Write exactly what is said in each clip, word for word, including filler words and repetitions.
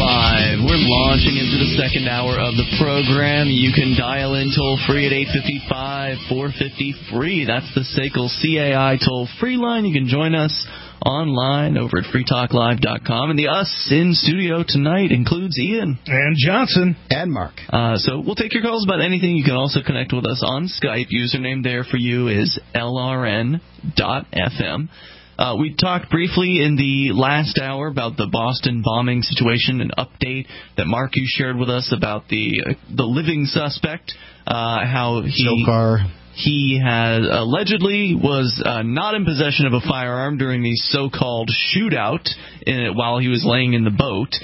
Live. We're launching into the second hour of the program. You can dial in toll-free at eight five five, four five zero, free. That's the S A C L C A I toll-free line. You can join us online over at free talk live dot com. And the us in studio tonight includes Ian. And Johnson. And Mark. Uh, so we'll take your calls about anything. You can also connect with us on Skype. Username there for you is L R N dot F M. Uh, we talked briefly in the last hour about the Boston bombing situation, an update that Mark, you shared with us about the uh, the living suspect, uh, how he... Sokar. He had allegedly was uh, not in possession of a firearm during the so-called shootout in it while he was laying in the boat.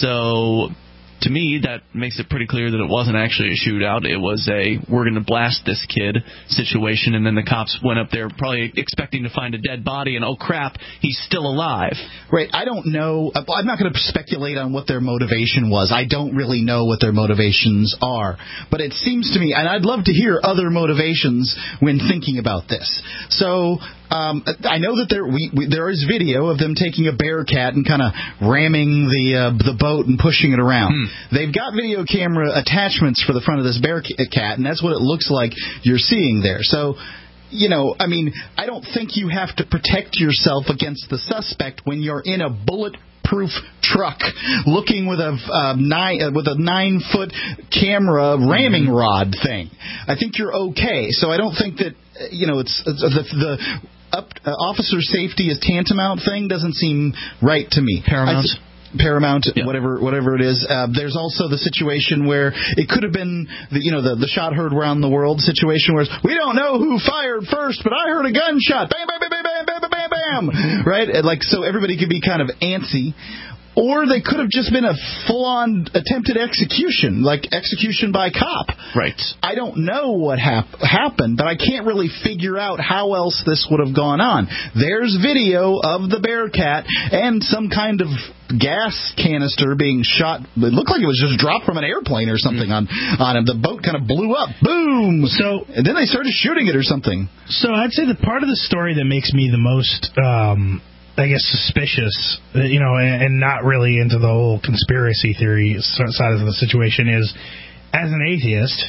So, to me, that makes it pretty clear that it wasn't actually a shootout. It was a, we're going to blast this kid situation, and then the cops went up there probably expecting to find a dead body, and oh, crap, he's still alive. Right. I don't know. I'm not going to speculate on what their motivation was. I don't really know what their motivations are. But it seems to me, and I'd love to hear other motivations when thinking about this. So... Um, I know that there we, we, there is video of them taking a Bearcat and kind of ramming the uh, the boat and pushing it around. Hmm. They've got video camera attachments for the front of this Bearcat, and that's what it looks like you're seeing there. So, you know, I mean, I don't think you have to protect yourself against the suspect when you're in a bulletproof truck looking with a uh, nine uh, with a nine foot camera ramming rod thing. I think you're okay. So I don't think that, you know, it's, it's the the Up, uh, officer safety is tantamount thing doesn't seem right to me. Paramount. Th- Paramount, yeah. whatever whatever it is. Uh, there's also the situation where it could have been, the, you know, the, the shot heard around the world situation where it's, we don't know who fired first, but I heard a gunshot. Bam, bam, bam, bam, bam, bam, bam, bam. Right? And like, so everybody could be kind of antsy. Or they could have just been a full-on attempted execution, like execution by cop. Right. I don't know what hap- happened, but I can't really figure out how else this would have gone on. There's video of the Bearcat and some kind of gas canister being shot. It looked like it was just dropped from an airplane or something mm. on, on him. The boat kind of blew up. Boom! So, and then they started shooting it or something. So I'd say the part of the story that makes me the most... Um, I guess suspicious, you know, and, and not really into the whole conspiracy theory side of the situation is, as an atheist,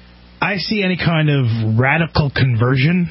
I see any kind of radical conversion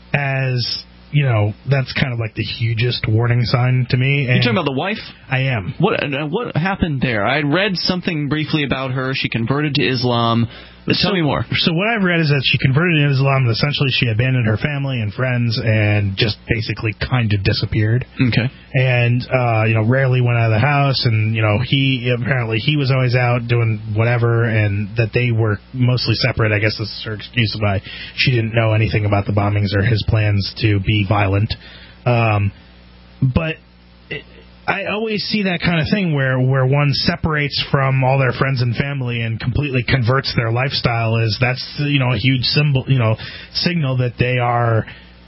as, you know, that's kind of like the hugest warning sign to me. You're talking about the wife? I am. What uh, what happened there? I read something briefly about her. She converted to Islam. Tell so, me more. So what I've read is that she converted to Islam, and essentially she abandoned her family and friends and just basically kind of disappeared. Okay. And, uh, you know, rarely went out of the house, and, you know, he, apparently he was always out doing whatever, and that they were mostly separate. I guess this is her excuse why she didn't know anything about the bombings or his plans to be violent. Um, but... It, I always see that kind of thing where, where one separates from all their friends and family and completely converts their lifestyle. Is that's, you know, a huge symbol, you know, signal that they are.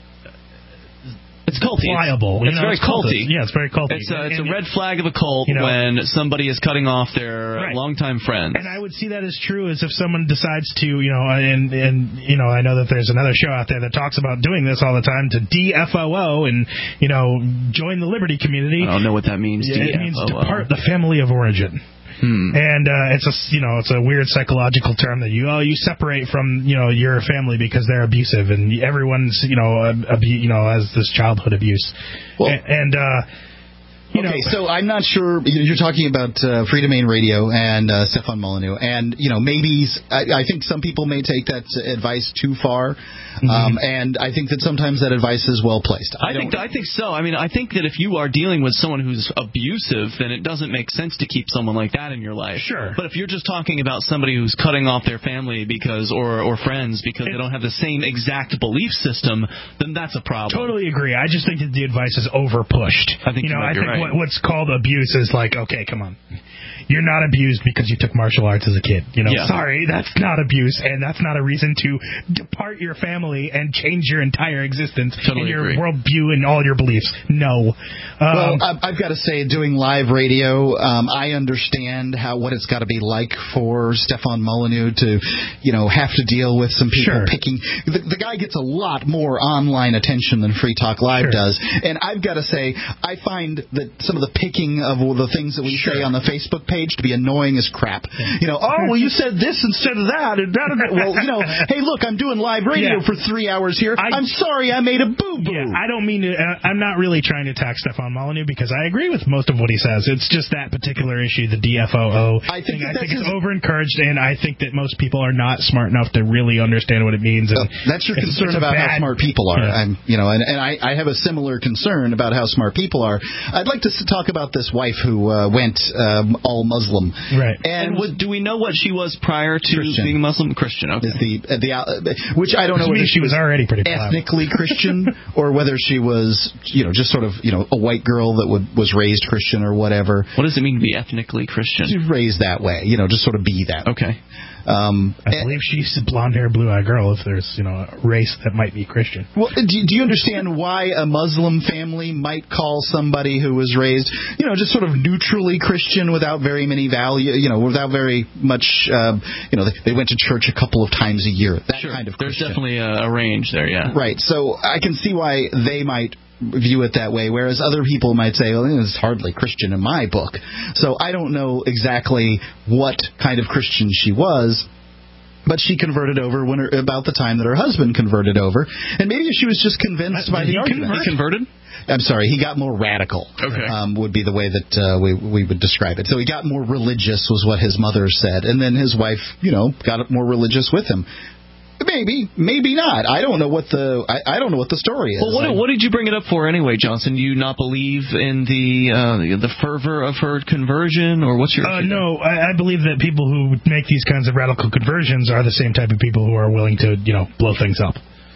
It's culty. Pliable. It's, it's know, very it's culty. Yeah, it's very culty. It's a, it's and, a red flag of a cult, you know, when somebody is cutting off their right. longtime friends. And I would see that as true as if someone decides to, you know, and, and you know, I know that there's another show out there that talks about doing this all the time, to D F O O and, you know, join the Liberty community. I don't know what that means. Yeah, D F O O. It means depart the family of origin. Hmm. And uh, it's a you know it's a weird psychological term that you oh you separate from you know your family because they're abusive, and everyone's you know abu- you know has this childhood abuse. Well, and, and uh, you okay, know, so I'm not sure. You're talking about uh, Free Domain Radio and uh, Stefan Molyneux, and you know maybe I, I think some people may take that advice too far, mm-hmm. um, and I think that sometimes that advice is well placed. I, I think I think so. I mean, I think that if you are dealing with someone who's abusive, then it doesn't make sense to keep someone like that in your life. Sure. But if you're just talking about somebody who's cutting off their family because or or friends because it, they don't have the same exact belief system, then that's a problem. Totally agree. I just think that the advice is over pushed. I think you know. You might I be think right. what, what's called abuse is like, okay, come on. You're not abused because you took martial arts as a kid. You know, yeah. Sorry, that's not abuse, and that's not a reason to depart your family and change your entire existence totally and your agree. worldview and all your beliefs. No. Um, well, I've got to say, doing live radio, um, I understand how what it's got to be like for Stefan Molyneux to, you know, have to deal with some people sure. picking. The, the guy gets a lot more online attention than Free Talk Live sure. does, and I've got to say, I find that some of the picking of the things that we sure. say on the Facebook page to be annoying as crap. You know, oh, well, you said this instead of that. And da, da, da. Well, you know, hey, look, I'm doing live radio yeah. for three hours here. I, I'm sorry I made a boo-boo. Yeah, I don't mean to, uh, I'm not really trying to attack Stefan Molyneux because I agree with most of what he says. It's just that particular issue, the D F O O. I think, thing. I think it's over-encouraged, and I think that most people are not smart enough to really understand what it means. And uh, that's your it's, concern it's about bad, how smart people are. Yeah. I'm, you know, and, and I, I have a similar concern about how smart people are. I'd like to talk about this wife who uh, went um, all Muslim. Right. And, and what, do we know what she was prior to Christian. being Muslim? Christian, okay. Is the, uh, the, uh, which I don't know whether she was already pretty ethnically Christian or whether she was, you know, just sort of, you know, a white girl that would, was raised Christian or whatever. What does it mean to be ethnically Christian? She's raised that way, you know, just sort of be that way. Okay. Um, I believe she's a blonde-haired, blue-eyed girl if there's, you know, a race that might be Christian. Well, do, do you understand why a Muslim family might call somebody who was raised, you know, just sort of neutrally Christian without very many value, you know, without very much, uh, you know, they, they went to church a couple of times a year, that sure. kind of There's Christian. definitely a, a range there, yeah. Right, so I can see why they might view it that way, whereas other people might say, well, it's hardly Christian in my book. So I don't know exactly what kind of Christian she was, but she converted over when her, about the time that her husband converted over, and maybe she was just convinced uh, by the argument. He converted? I'm sorry, he got more radical. Okay. Um, would be the way that uh, we we would describe it. So he got more religious, was what his mother said, and then his wife, you know, got more religious with him. Maybe, maybe not. I don't know what the I, I don't know what the story is. Well, what, what did you bring it up for anyway, Johnson? Do you not believe in the uh, the fervor of her conversion, or what's your? Uh, no, I, I believe that people who make these kinds of radical conversions are the same type of people who are willing to, you know, blow things up.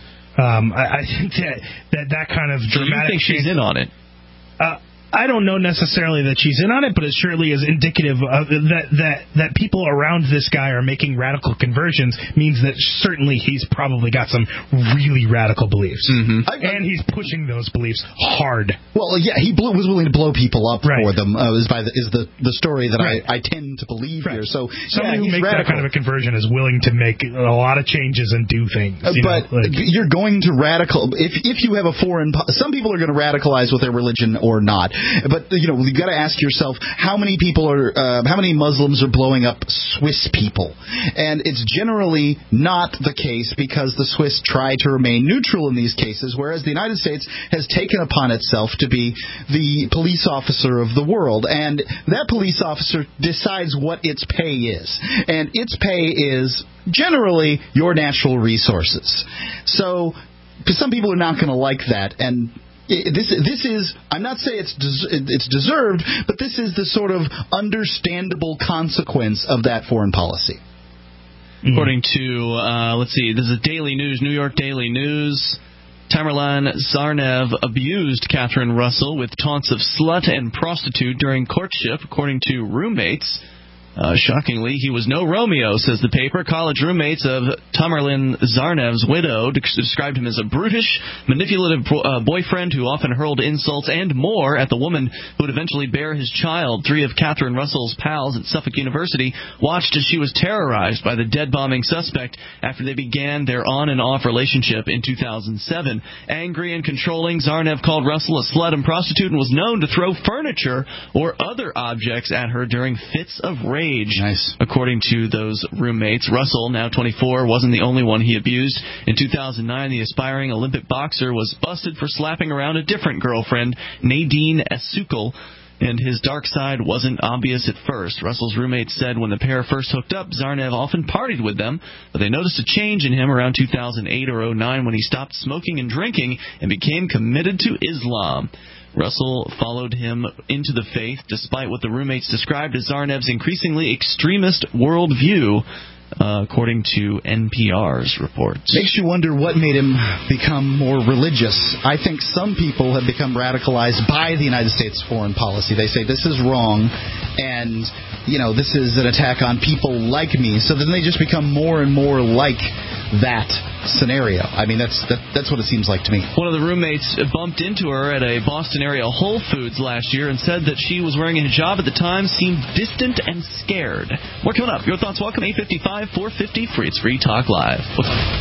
Um, I, I think that, that that kind of so dramatic. You think she's in on it? Uh, I don't know necessarily that she's in on it, but it surely is indicative of that that that people around this guy are making radical conversions means that certainly he's probably got some really radical beliefs, mm-hmm. and he's pushing those beliefs hard. Well, yeah, he blew, was willing to blow people up right. for them. Uh, is by the, is the the story that right. I, I tend to believe right. here. So somebody yeah, who he's makes radical. that kind of a conversion is willing to make a lot of changes and do things. You but know, like, you're going to radical if if you have a foreign. Some people are going to radicalize with their religion or not, but you know. You've got to ask yourself how many people are, uh, how many Muslims are blowing up Swiss people, and it's generally not the case because the Swiss try to remain neutral in these cases, whereas the United States has taken upon itself to be the police officer of the world, and that police officer decides what its pay is, and its pay is generally your natural resources. So, because some people are not going to like that, and This this is, I'm not saying it's des- it's deserved, but this is the sort of understandable consequence of that foreign policy. Mm-hmm. According to, uh, let's see, this is Daily News, New York Daily News, Tamerlan Tsarnaev abused Catherine Russell with taunts of slut and prostitute during courtship, according to roommates. Uh, shockingly, he was no Romeo, says the paper. College roommates of Tamerlan Tsarnaev's widow described him as a brutish, manipulative uh, boyfriend who often hurled insults and more at the woman who would eventually bear his child. Three of Catherine Russell's pals at Suffolk University watched as she was terrorized by the dead-bombing suspect after they began their on-and-off relationship in two thousand seven. Angry and controlling, Tsarnaev called Russell a slut and prostitute and was known to throw furniture or other objects at her during fits of rage. Nice. According to those roommates, Russell, now twenty-four, wasn't the only one he abused. In two thousand nine, the aspiring Olympic boxer was busted for slapping around a different girlfriend, Nadine Esukal, and his dark side wasn't obvious at first. Russell's roommates said when the pair first hooked up, Tsarnaev often partied with them, but they noticed a change in him around two thousand eight or oh nine when he stopped smoking and drinking and became committed to Islam. Russell followed him into the faith, despite what the roommates described as Tsarnaev's increasingly extremist worldview, uh, according to N P R's reports. Makes you wonder what made him become more religious. I think some people have become radicalized by the United States foreign policy. They say this is wrong, and you know this is an attack on people like me. So then they just become more and more like that scenario. I mean, that's that, that's what it seems like to me. One of the roommates bumped into her at a Boston area Whole Foods last year and said that she was wearing a hijab at the time, seemed distant and scared. More coming up. Your thoughts welcome, eight fifty-five, four fifty, free. It's Free Talk Live.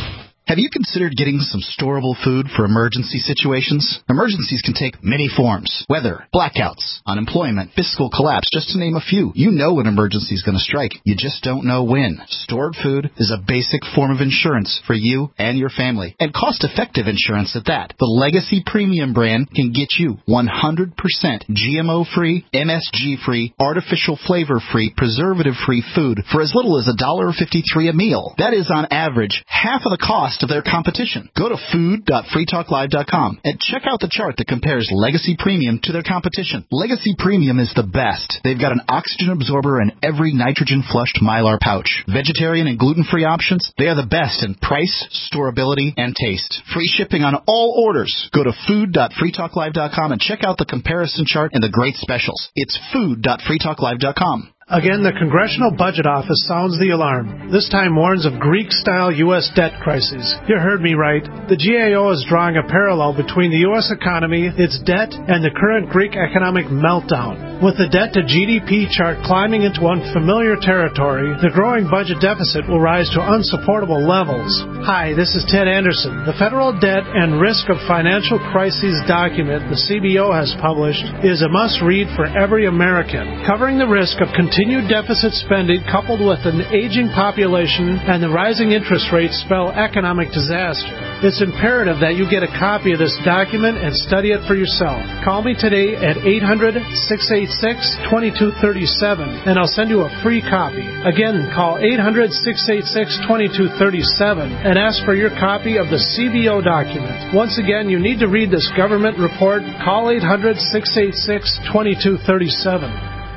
Have you considered getting some storable food for emergency situations? Emergencies can take many forms. Weather, blackouts, unemployment, fiscal collapse, just to name a few. You know an emergency is going to strike. You just don't know when. Stored food is a basic form of insurance for you and your family, and cost-effective insurance at that. The Legacy Premium brand can get you one hundred percent G M O-free, M S G-free, artificial flavor-free, preservative-free food for as little as one dollar fifty-three a meal. That is, on average, half of the cost of their competition. Go to food dot free talk live dot com and check out the chart that compares Legacy Premium to their competition. Legacy Premium is the best. They've got an oxygen absorber in every nitrogen-flushed Mylar pouch. Vegetarian and gluten-free options, they are the best in price, storability, and taste. Free shipping on all orders. Go to food dot free talk live dot com and check out the comparison chart and the great specials. It's food dot free talk live dot com. Again, the Congressional Budget Office sounds the alarm. This time warns of Greek-style U S debt crises. You heard me right. The G A O is drawing a parallel between the U S economy, its debt, and the current Greek economic meltdown. With the debt-to-G D P chart climbing into unfamiliar territory, the growing budget deficit will rise to unsupportable levels. Hi, this is Ted Anderson. The Federal Debt and Risk of Financial Crises document the C B O has published is a must-read for every American, covering the risk of continued Continued deficit spending coupled with an aging population and the rising interest rates spell economic disaster. It's imperative that you get a copy of this document and study it for yourself. Call me today at eight hundred, six eight six, two two three seven and I'll send you a free copy. Again, call eight hundred, six eight six, two two three seven and ask for your copy of the C B O document. Once again, you need to read this government report. Call eight hundred, six eight six, two two three seven.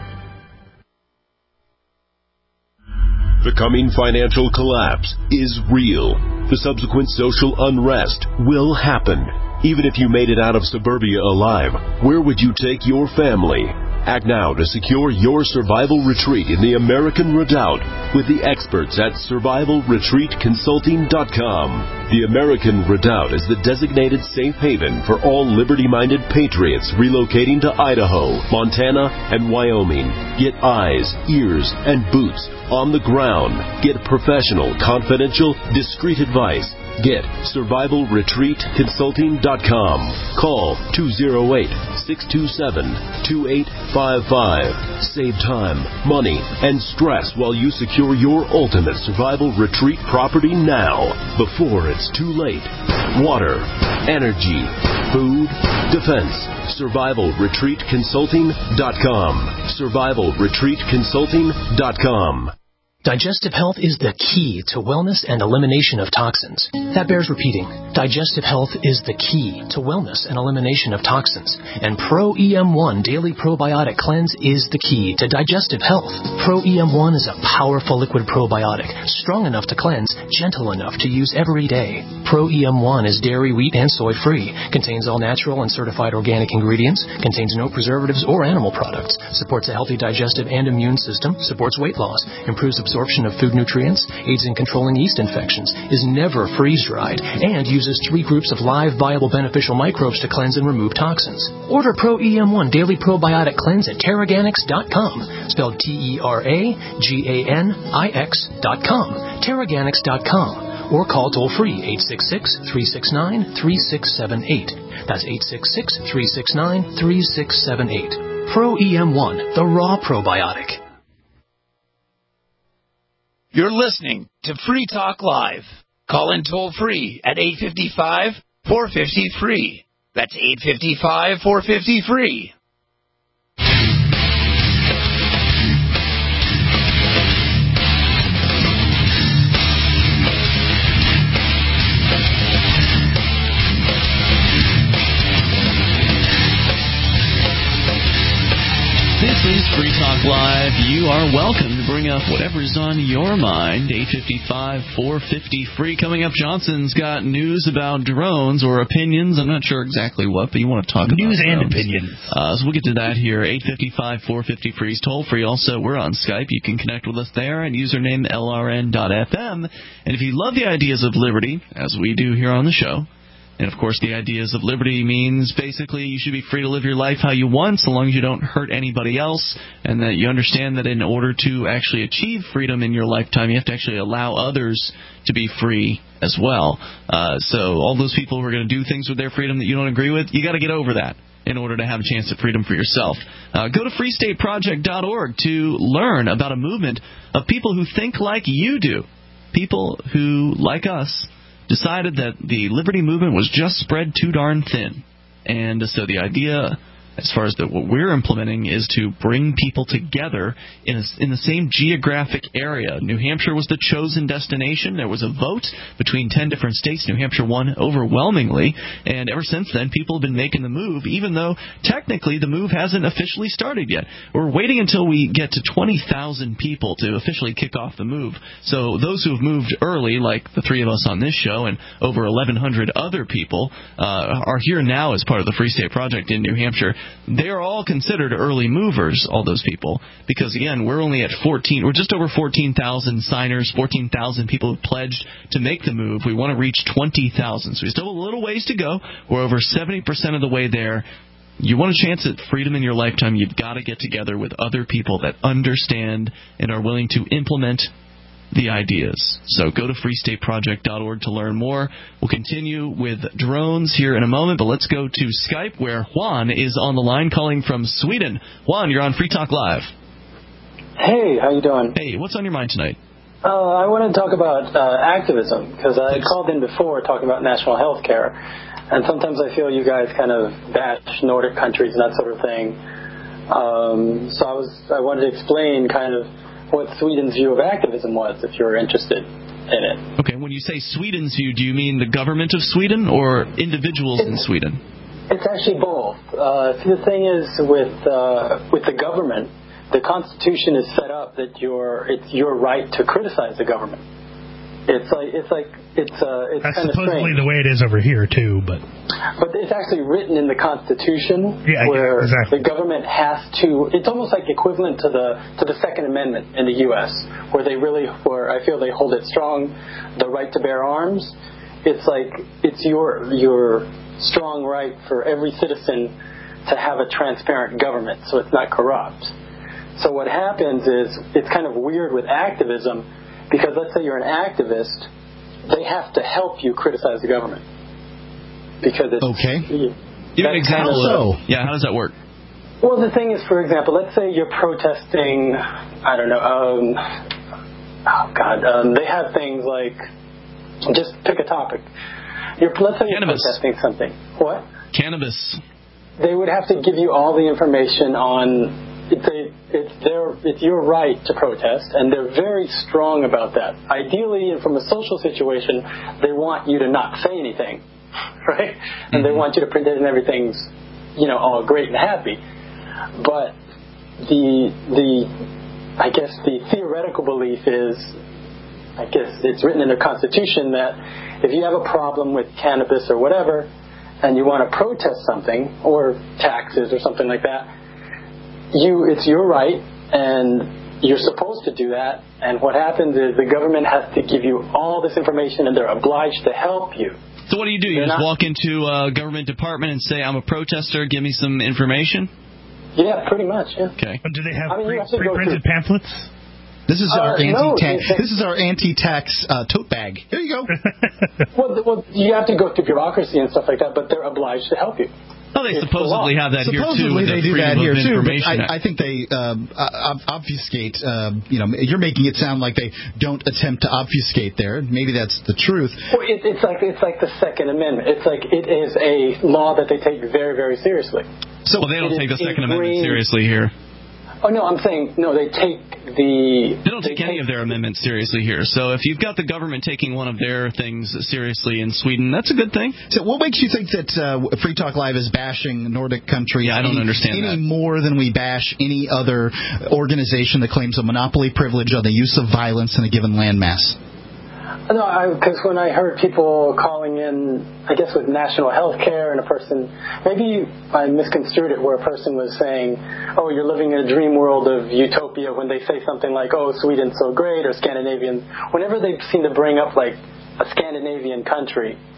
The coming financial collapse is real. The subsequent social unrest will happen. Even if you made it out of suburbia alive, where would you take your family? Act now to secure your survival retreat in the American Redoubt with the experts at survival retreat consulting dot com. The American Redoubt is the designated safe haven for all liberty-minded patriots relocating to Idaho, Montana, and Wyoming. Get eyes, ears, and boots on the ground. Get professional, confidential, discreet advice. Get survival retreat consulting dot com. Call two oh eight, six two seven, two eight five five. Save time, money, and stress while you secure your ultimate survival retreat property now, before it's too late. Water, energy, food, defense. survival retreat consulting dot com. survival retreat consulting dot com. Digestive health is the key to wellness and elimination of toxins. That bears repeating. Digestive health is the key to wellness and elimination of toxins. And Pro E M one Daily Probiotic Cleanse is the key to digestive health. Pro E M one is a powerful liquid probiotic, strong enough to cleanse, gentle enough to use every day. Pro E M one is dairy, wheat, and soy-free, contains all natural and certified organic ingredients, contains no preservatives or animal products, supports a healthy digestive and immune system, supports weight loss, improves absorption of food nutrients, aids in controlling yeast infections, is never freeze-dried, and uses three groups of live, viable, beneficial microbes to cleanse and remove toxins. Order Pro E M one Daily Probiotic Cleanse at Terraganix dot com, spelled T E R A G A N I X dot com, Terraganix dot com, or call toll-free eight six six, three six nine, three six seven eight. That's eight six six, three six nine, three six seven eight. Pro E M one, the raw probiotic. You're listening to Free Talk Live. Call in toll-free at eight five five, four five zero, free. That's eight five five, four five zero, free. This is Free Talk Live. You are welcome to bring up whatever's on your mind. eight five five, four five zero, free. Coming up, Johnson's got news about drones or opinions. I'm not sure exactly what, but you want to talk news about and drones. opinions. Uh, so we'll get to that here. eight five five, four five zero, free is toll free. Also, we're on Skype. You can connect with us there and username L R N dot F M. And if you love the ideas of liberty, as we do here on the show, And, of course, the ideas of liberty means basically you should be free to live your life how you want so long as you don't hurt anybody else, and that you understand that in order to actually achieve freedom in your lifetime, you have to actually allow others to be free as well. Uh, so all those people who are going to do things with their freedom that you don't agree with, you got to get over that in order to have a chance at freedom for yourself. Uh, go to free state project dot org to learn about a movement of people who think like you do. People who, like us, decided that the liberty movement was just spread too darn thin. And so the idea, as far as the, what we're implementing, is to bring people together in, a, in the same geographic area. New Hampshire was the chosen destination. There was a vote between ten different states. New Hampshire won overwhelmingly. And ever since then, people have been making the move, even though technically the move hasn't officially started yet. We're waiting until we get to twenty thousand people to officially kick off the move. So those who have moved early, like the three of us on this show and over eleven hundred other people, uh, are here now as part of the Free State Project in New Hampshire. They're all considered early movers, all those people, because, again, we're only at fourteen, we're just over fourteen thousand signers, fourteen thousand people who pledged to make the move. We want to reach twenty thousand, so we still have a little ways to go. We're over seventy percent of the way there. You want a chance at freedom in your lifetime, you've got to get together with other people that understand and are willing to implement the ideas. So go to free state project dot org to learn more. We'll continue with drones here in a moment, but let's go to Skype where Juan is on the line calling from Sweden. Juan, you're on Free Talk Live. Hey, how you doing? Hey, what's on your mind tonight? Uh, I want to talk about uh, activism, because I called in before talking about national health care, and sometimes I feel you guys kind of bash Nordic countries and that sort of thing. Um, so I was I wanted to explain kind of what Sweden's view of activism was, if you're interested in it. Okay, when you say Sweden's view, do you mean the government of Sweden or individuals it's, in Sweden? It's actually both. Uh, see, the thing is, with uh, with the government, the Constitution is set up that you're, it's your right to criticize the government. It's like it's like it's uh, it's That's kind of supposedly strange. the way it is over here too, but but it's actually written in the Constitution, yeah, where yeah, exactly. the government has to. It's almost like equivalent to the to the Second Amendment in the U S, where they really, where I feel they hold it strong, the right to bear arms. It's like it's your your strong right for every citizen to have a transparent government, so it's not corrupt. So what happens is it's kind of weird with activism. Because let's say you're an activist, they have to help you criticize the government. Because it's... Okay. Give an example. How so? Yeah, how does that work? Well, the thing is, for example, let's say you're protesting, I don't know, um, oh, God, um, they have things like, just pick a topic. You're, let's say Cannabis. you're protesting something. What? Cannabis. They would have to give you all the information on... It's a, it's their, it's your right to protest, and they're very strong about that. Ideally, and from a social situation, they want you to not say anything, right? Mm-hmm. And they want you to pretend and everything's, you know, all great and happy. But the the, I guess the theoretical belief is, I guess it's written in the Constitution that if you have a problem with cannabis or whatever, and you want to protest something or taxes or something like that. You, it's your right, and you're supposed to do that. And what happens is the government has to give you all this information, and they're obliged to help you. So what do you do? You they're just not, walk into a government department and say, I'm a protester, give me some information? Yeah, pretty much, yeah. Okay. Do they have I mean, pre- you have to go pre-printed through- pamphlets? This is Uh, our no, anti-tax. it's- This is our anti-tax uh, tote bag. Here you go. Well, th- well, you have to go through bureaucracy and stuff like that, but they're obliged to help you. Oh, they It's supposedly the law. have that here, too. Supposedly with they the do that Freedom here of too, but Information Act. I, I think they um, ob- obfuscate. Um, you know, you're making it sound like they don't attempt to obfuscate there. Maybe that's the truth. Well, it, it's like it's like the Second Amendment. It's like it is a law that they take very, very seriously. So well, they don't it take the is Second Amendment ingrained- seriously here. Oh no, I'm saying no. They take the. They don't take any of their amendments seriously here. So if you've got the government taking one of their things seriously in Sweden, that's a good thing. So what makes you think that uh, Free Talk Live is bashing Nordic countries Yeah, I don't any, understand any that. more than we bash any other organization that claims a monopoly privilege on the use of violence in a given landmass? No, because when I heard people calling in, I guess with national health care, and a person, maybe I misconstrued it, where a person was saying, oh, you're living in a dream world of utopia, when they say something like, oh, Sweden's so great, or Scandinavian. Whenever they seem to bring up like a Scandinavian country,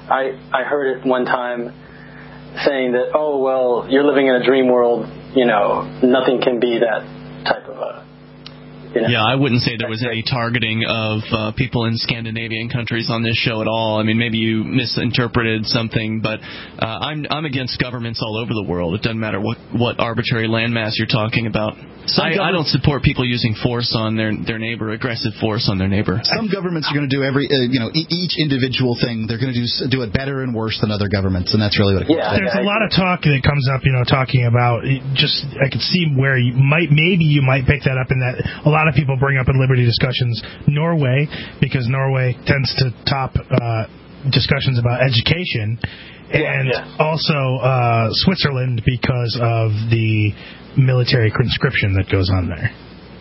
I, I heard it one time saying that, oh, well, you're living in a dream world, you know, nothing can be that type of a, you know. Yeah, I wouldn't say there was any targeting of uh, people in Scandinavian countries on this show at all. I mean, maybe you misinterpreted something, but uh, I'm I'm against governments all over the world. It doesn't matter what, what arbitrary landmass you're talking about. I, I don't support people using force on their their neighbor, aggressive force on their neighbor. Some governments are going to do every, uh, you know, e- each individual thing. They're going to do do it better and worse than other governments, and that's really what it comes Yeah, down to. There's a lot of talk that comes up, you know, talking about just. I could see where you might, maybe you might pick that up in that a lot of people bring up in Liberty discussions Norway, because Norway tends to top uh, discussions about education, and yeah, yeah. also uh, Switzerland because of the military conscription that goes on there.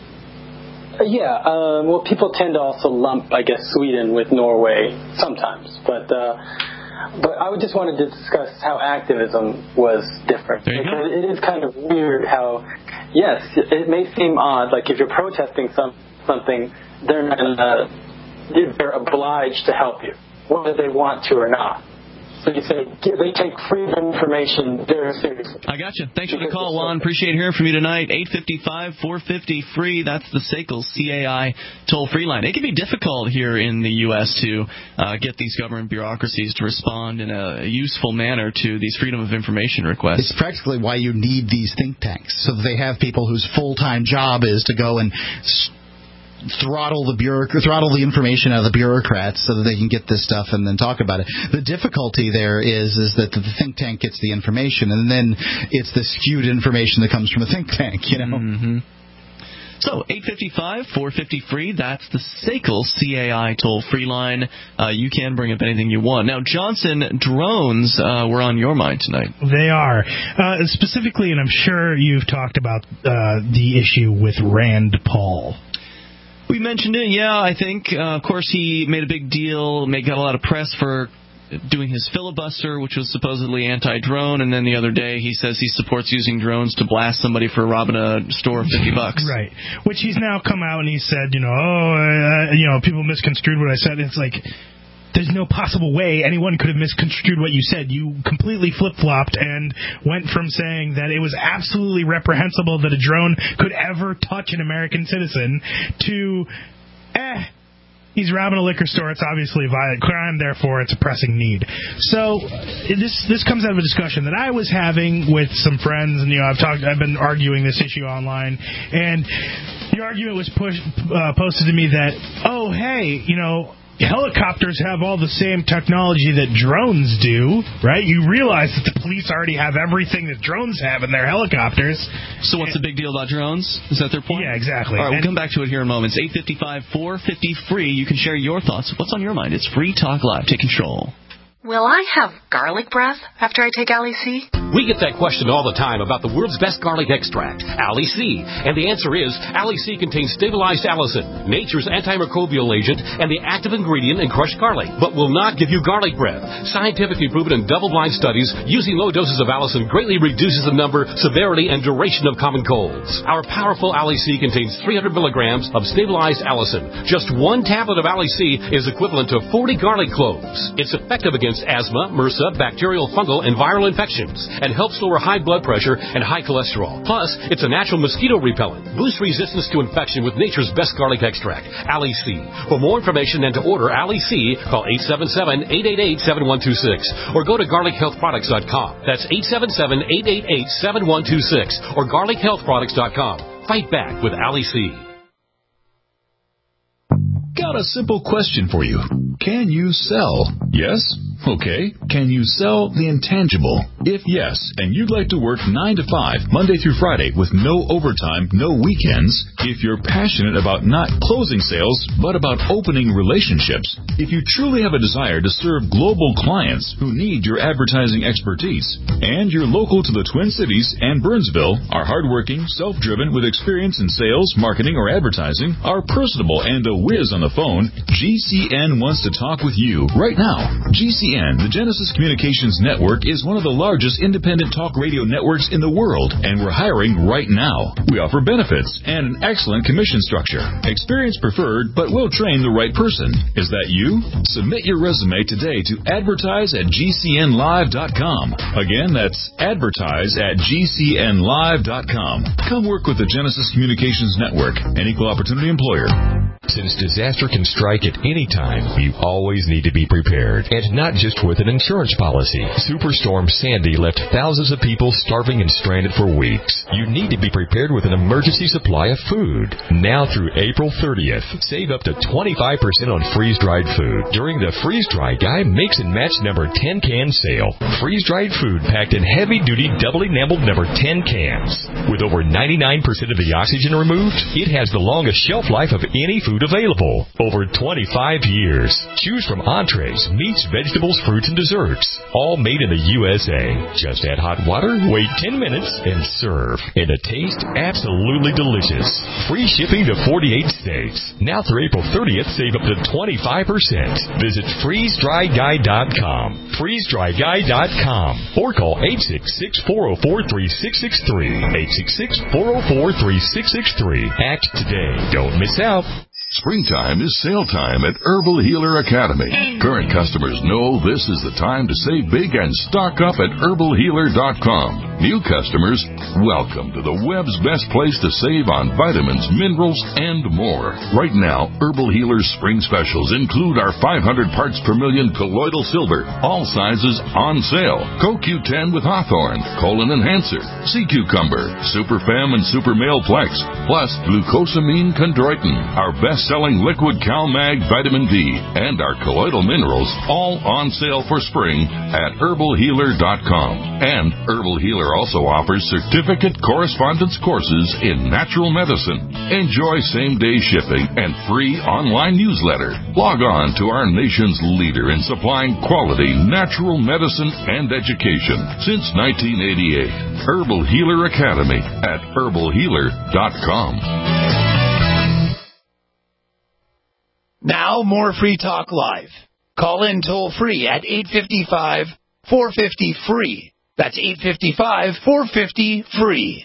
Yeah, um, well, people tend to also lump, I guess, Sweden with Norway sometimes, but uh, but I just wanted to discuss how activism was different. There you because go. it is kind of weird how, yes, it may seem odd, like if you're protesting some something, they're not gonna, they're obliged to help you, whether they want to or not. So you say they take freedom of information very seriously. I got you. Thanks for the call, Juan. Appreciate hearing from you tonight. eight five five, four five zero, free. That's the S A C L C A I toll-free line. It can be difficult here in the U S to uh, get these government bureaucracies to respond in a useful manner to these freedom of information requests. It's practically why you need these think tanks, so that they have people whose full-time job is to go and st- throttle the bureauc- throttle the information out of the bureaucrats so that they can get this stuff and then talk about it. The difficulty there is is that the think tank gets the information, and then it's the skewed information that comes from a think tank, you know. Mm-hmm. So, eight five five, four five zero, free. That's the S A C L C A I toll-free line. Uh, you can bring up anything you want. Now, Johnson, drones uh, were on your mind tonight. They are. Uh, specifically, and I'm sure you've talked about uh, the issue with Rand Paul. We mentioned it, yeah, I think. Uh, of course, he made a big deal, made, got a lot of press for doing his filibuster, which was supposedly anti-drone, and then the other day he says he supports using drones to blast somebody for robbing a store fifty bucks. Right. Which he's now come out and he said, you know, oh, uh, you know, people misconstrued what I said. It's like, there's no possible way anyone could have misconstrued what you said. You completely flip-flopped and went from saying that it was absolutely reprehensible that a drone could ever touch an American citizen to, eh, he's robbing a liquor store. It's obviously a violent crime, therefore it's a pressing need. So this this comes out of a discussion that I was having with some friends, and you know I've talked, I've been arguing this issue online, and the argument was pushed, uh, posted to me that, oh hey, you know, helicopters have all the same technology that drones do, right? You realize that the police already have everything that drones have in their helicopters. So what's the big deal about drones? Is that their point? Yeah, exactly. All right, we'll and come back to it here in moments. eight five five, four five zero, free. You can share your thoughts. What's on your mind? It's Free Talk Live. Take control. Will I have garlic breath after I take Ali C? We get that question all the time about the world's best garlic extract, Ali C. And the answer is, Ali C contains stabilized allicin, nature's antimicrobial agent, and the active ingredient in crushed garlic, but will not give you garlic breath. Scientifically proven in double-blind studies, using low doses of allicin greatly reduces the number, severity, and duration of common colds. Our powerful Ali C contains three hundred milligrams of stabilized allicin. Just one tablet of Ali C is equivalent to forty garlic cloves. It's effective against asthma, MRSA, bacterial, fungal, and viral infections, and helps lower high blood pressure and high cholesterol. Plus, it's a natural mosquito repellent. Boost resistance to infection with nature's best garlic extract, Ali C. For more information and to order Ali C, call eight seven seven, eight eight eight, seven one two six or go to garlic health products dot com. That's eight seven seven, eight eight eight, seven one two six or garlic health products dot com. Fight back with Ali C. Got a simple question for you. Can you sell? Yes? Okay. Can you sell the intangible? If yes, and you'd like to work nine to five, Monday through Friday, with no overtime, no weekends, if you're passionate about not closing sales, but about opening relationships, if you truly have a desire to serve global clients who need your advertising expertise, and you're local to the Twin Cities and Burnsville, are hardworking, self-driven, with experience in sales, marketing, or advertising, are personable and a whiz on the phone, G C N wants to talk with you right now. G C N, the Genesis Communications Network, is one of the largest independent talk radio networks in the world, and we're hiring right now. We offer benefits and an excellent commission structure. Experience preferred, but we'll train the right person. Is that you? Submit your resume today to advertise at G C N live dot com. Again, that's advertise at G C N live dot com. Come work with the Genesis Communications Network, an equal opportunity employer. Since disaster can strike at any time, you always need to be prepared. And not just with an insurance policy. Superstorm Sandy left thousands of people starving and stranded for weeks. You need to be prepared with an emergency supply of food. Now through April thirtieth, save up to twenty-five percent on freeze-dried food during the Freeze-Dry Guy Mix and Match number ten can sale. Freeze-dried food packed in heavy-duty double-enameled number ten cans. With over ninety-nine percent of the oxygen removed, it has the longest shelf life of any food available. Over twenty-five years. Choose from entrees, meats, vegetables, fruits, and desserts. All made in the U S A. Just add hot water, wait ten minutes, and serve. And a taste absolutely delicious. Free shipping to forty-eight states. Now through April thirtieth, save up to twenty-five percent. Visit freeze dry guy dot com. freeze dry guy dot com. Or call eight six six, four oh four, three six six three. eight six six, four oh four, three six six three. Act today. Don't miss out. Springtime is sale time at Herbal Healer Academy. Current customers know this is the time to save big and stock up at herbal healer dot com. New customers, welcome to the web's best place to save on vitamins, minerals, and more. Right now, Herbal Healer's spring specials include our five hundred parts per million colloidal silver, all sizes on sale. Co Q ten with Hawthorne, Colon Enhancer, Sea Cucumber, Super Fem and Super Male Plex, plus glucosamine chondroitin, our best selling liquid CalMag vitamin D, and our colloidal minerals, all on sale for spring at herbal healer dot com. And Herbal Healer also offers certificate correspondence courses in natural medicine. Enjoy same-day shipping and free online newsletter. Log on to our nation's leader in supplying quality natural medicine and education since nineteen eighty-eight. Herbal Healer Academy at herbal healer dot com. Now, more Free Talk Live. Call in toll-free at eight five five, four five zero, free. That's eight five five, four five zero, free.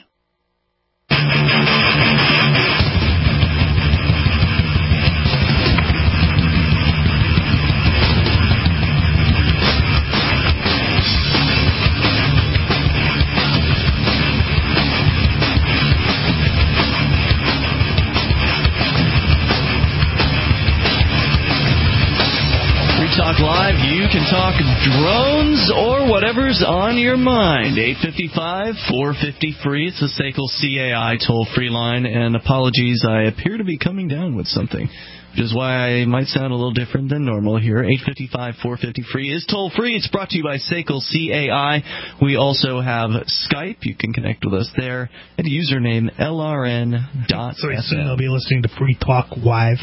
Talk Live, you can talk drones or whatever's on your mind. eight five five, four five zero, free. It's the S A C L C A I toll-free line. And apologies, I appear to be coming down with something, which is why I might sound a little different than normal here. eight five five, four five zero, free is toll-free. It's brought to you by S A C L C A I. We also have Skype. You can connect with us there at username L R N dot So soon they'll be listening to Free Talk Live.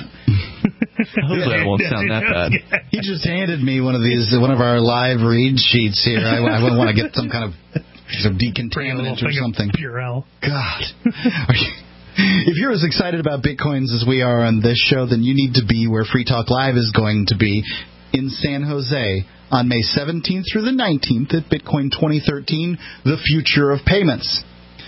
Hopefully that won't sound that bad. He just handed me one of these, one of our live read sheets here. I, I want to get some kind of some decontaminant or something. Purell. God. Are you, if you're as excited about Bitcoins as we are on this show, then you need to be where Free Talk Live is going to be in San Jose on May seventeenth through the nineteenth at Bitcoin twenty thirteen, The Future of Payments.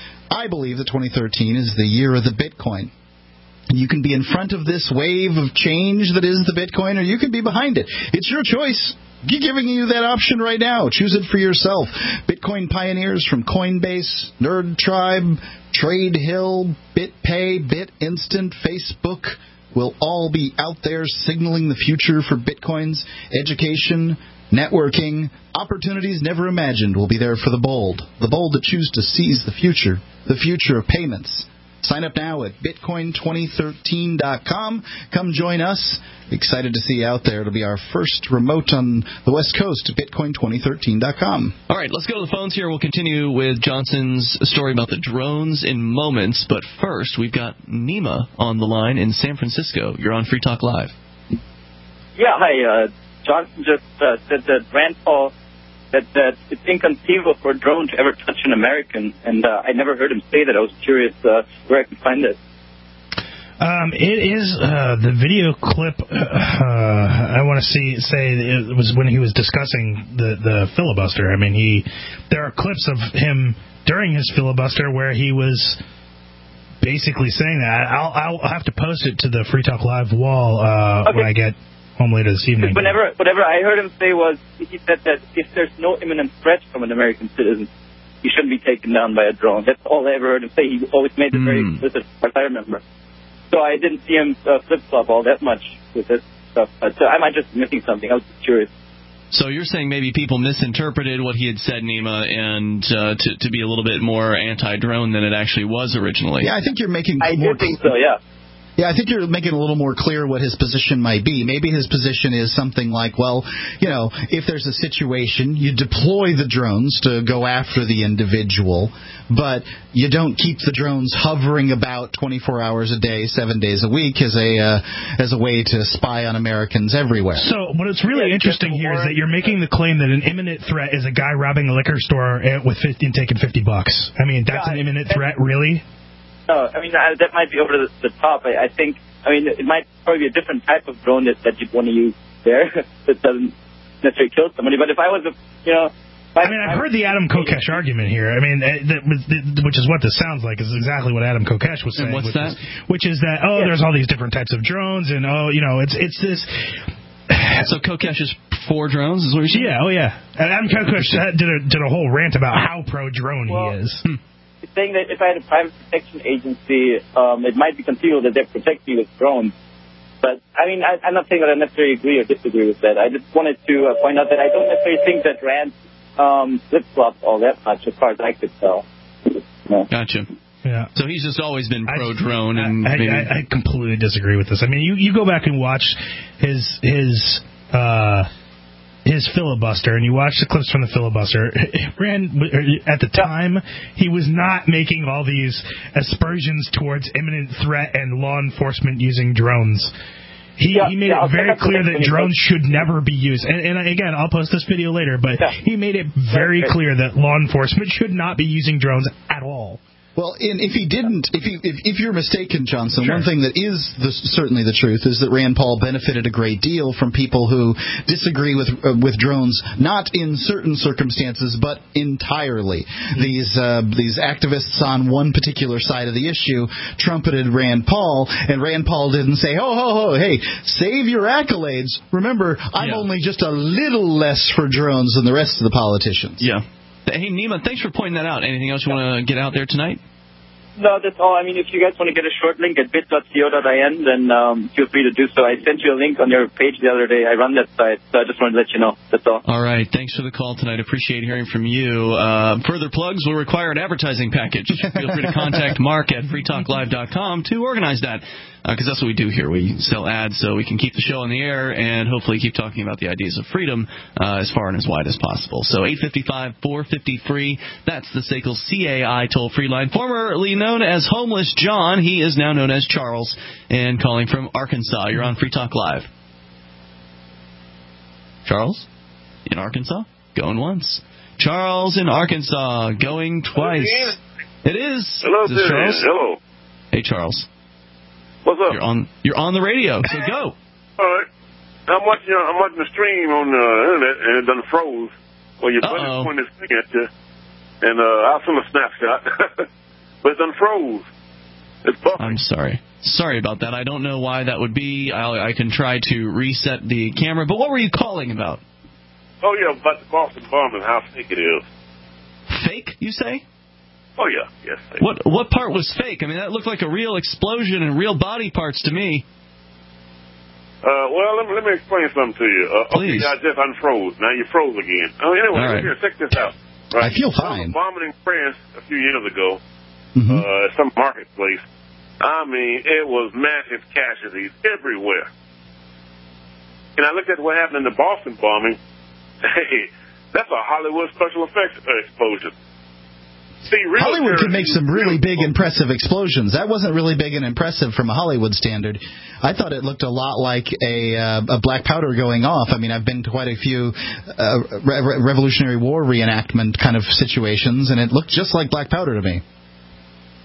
I believe that twenty thirteen is the year of the Bitcoin. You can be in front of this wave of change that is the Bitcoin, or you can be behind it. It's your choice. We're giving you that option right now. Choose it for yourself. Bitcoin pioneers from Coinbase, Nerd Tribe, TradeHill, BitPay, BitInstant, Facebook will all be out there signaling the future for Bitcoins. Education, networking, opportunities never imagined will be there for the bold. The bold that choose to seize the future, the future of payments. Sign up now at bitcoin twenty thirteen dot com. Come join us. Excited to see you out there. It'll be our first remote on the West Coast at bitcoin twenty thirteen dot com. All right, let's go to the phones here. We'll continue with Johnson's story about the drones in moments. But first, we've got Nima on the line in San Francisco. You're on Free Talk Live. Yeah, hi. Uh, Johnson just uh, said that Rand Paul that, that it's inconceivable for a drone to ever touch an American, and uh, I never heard him say that. I was curious uh, where I could find it. Um, it is uh, the video clip. Uh, I want to see say it was when he was discussing the, the filibuster. I mean, he there are clips of him during his filibuster where he was basically saying that. I'll I'll have to post it to the Free Talk Live wall uh, okay. when I get home later this evening. Whenever whatever I heard him say was he said that if there's no imminent threat from an American citizen, he shouldn't be taken down by a drone. That's all I ever heard him say. He always made it mm. very explicit, as far as I remember. So I didn't see him uh, flip-flop all that much with this stuff. But uh, I might just be missing something. I was just curious. So you're saying maybe people misinterpreted what he had said, Nima, and uh, to, to be a little bit more anti-drone than it actually was originally. Yeah, I think you're making I more do think so, yeah. Yeah, I think you're making a little more clear what his position might be. Maybe his position is something like, well, you know, if there's a situation, you deploy the drones to go after the individual, but you don't keep the drones hovering about twenty-four hours a day, seven days a week as a uh, as a way to spy on Americans everywhere. So what's really yeah, interesting here is that you're making the claim that an imminent threat is a guy robbing a liquor store with fifty and taking fifty bucks. I mean, that's yeah, an imminent threat, really? No, I mean, I, that might be over the, the top. I, I think, I mean, it might probably be a different type of drone that, that you'd want to use there that doesn't necessarily kill somebody. But if I was a, you know... I mean, I've heard the Adam Kokesh argument here. I mean, that was, which is what this sounds like, is exactly what Adam Kokesh was saying. And what's which that? Is, which is that, oh, yeah. there's all these different types of drones, and, oh, you know, it's it's this... So Kokesh is for drones, is what you're saying? Yeah, oh, yeah. And Adam Kokesh did a, did a whole rant about how pro-drone well, he is. Hmm. Saying that if I had a private protection agency, um, it might be conceivable that they protect me with drones. But, I mean, I, I'm not saying that I necessarily agree or disagree with that. I just wanted to uh, point out that I don't necessarily think that Rand um, flip-flops all that much, as far as I could tell. No. Gotcha. Yeah. So he's just always been pro-drone. I, and I, maybe... I, I completely disagree with this. I mean, you, you go back and watch his his... Uh, his filibuster, and you watch the clips from the filibuster, Rand, at the time, he was not making all these aspersions towards imminent threat and law enforcement using drones. He, yeah, he made yeah, it very clear that drones should never be used. And, and again, I'll post this video later, but yeah. he made it very clear that law enforcement should not be using drones at all. Well, and if he didn't, if, he, if if you're mistaken, Johnson, sure. one thing that is the, certainly the truth is that Rand Paul benefited a great deal from people who disagree with uh, with drones, not in certain circumstances, but entirely. Mm-hmm. These uh, these activists on one particular side of the issue trumpeted Rand Paul, and Rand Paul didn't say, "Ho ho ho, hey, save your accolades. Remember, I'm yeah. only just a little less for drones than the rest of the politicians." Yeah. Hey, Nima, thanks for pointing that out. Anything else you want to get out there tonight? No, that's all. I mean, if you guys want to get a short link at bit dot co dot in, then um, feel free to do so. I sent you a link on your page the other day. I run that site, so I just wanted to let you know. That's all. All right. Thanks for the call tonight. Appreciate hearing from you. Uh, further plugs will require an advertising package. Feel free to contact Mark at free talk live dot com to organize that, because uh, that's what we do here. We sell ads so we can keep the show on the air and hopefully keep talking about the ideas of freedom uh, as far and as wide as possible. So eight five five, four five zero, free. That's the S A C L C A I toll-free line. Formerly known as Homeless John, he is now known as Charles, and calling from Arkansas. You're on Free Talk Live. Charles? In Arkansas? Going once. Charles in Arkansas, going twice. It is. Hello, is this Charles? Hello. Hey, Charles. What's up? You're on. You're on the radio. So go. All right. I'm watching. Uh, I'm watching the stream on the uh, internet, and it done froze. Well, your buddy pointed his thing at you, and uh, I'll send a snapshot. But it done froze. It's buffering. I'm sorry. Sorry about that. I don't know why that would be. I'll, I can try to reset the camera. But what were you calling about? Oh yeah, about the Boston bombing. How fake it is. Fake? You say? Oh, yeah, yes. Fake. What what part was fake? I mean, that looked like a real explosion and real body parts to me. Uh, well, let me, let me explain something to you. Uh, Please. Okay, I just unfroze. Now you froze again. Oh, anyway, right. Here, check this out. Right? I feel fine. There was a bombing in France a few years ago mm-hmm. uh, at some marketplace. I mean, it was massive casualties everywhere. And I looked at what happened in the Boston bombing. Hey, that's a Hollywood special effects explosion. See, Hollywood can make some really big, impressive explosions. That wasn't really big and impressive from a Hollywood standard. I thought it looked a lot like a, uh, a black powder going off. I mean, I've been to quite a few uh, Re- Revolutionary War reenactment kind of situations, and it looked just like black powder to me.